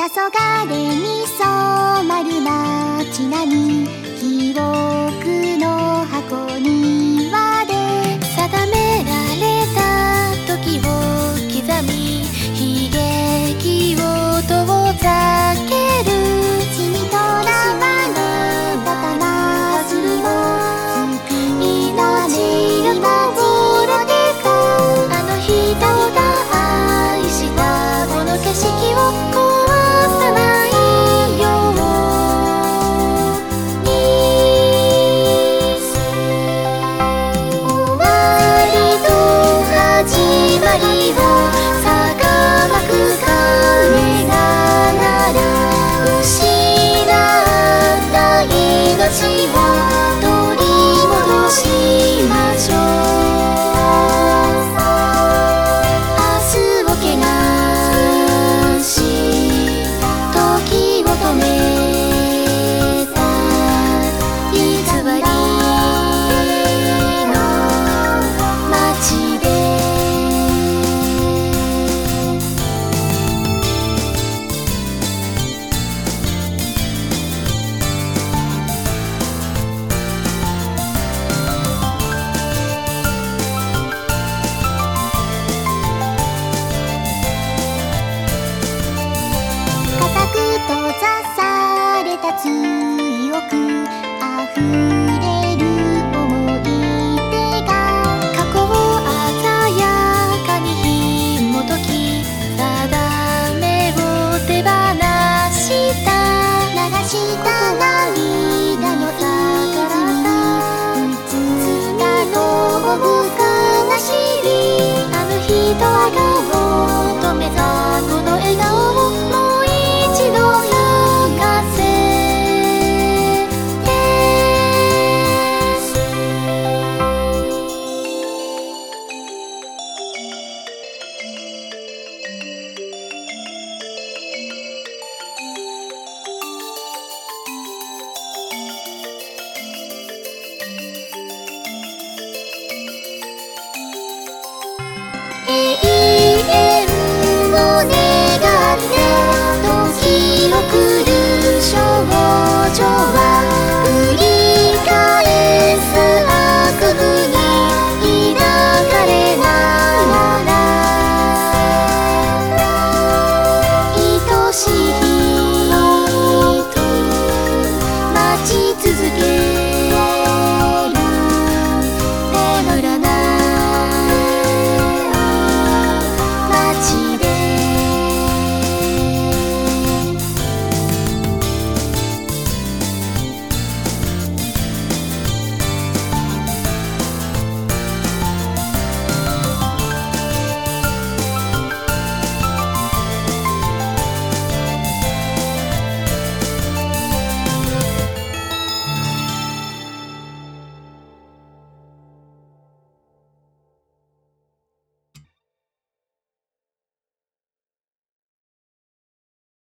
黄昏に染まる街並み、記憶の箱庭で定められた時を刻み、悲劇を遠ざける。 血にとらわれた魂を救うためにはこぼれてく。 あの人が愛したこの景色を壊さないように。終わりと始まりをまく鐘が鳴る。失った命を取り戻しましょう。明日をけなし時を止めた偽りの街で。 固く閉ざされた強く溢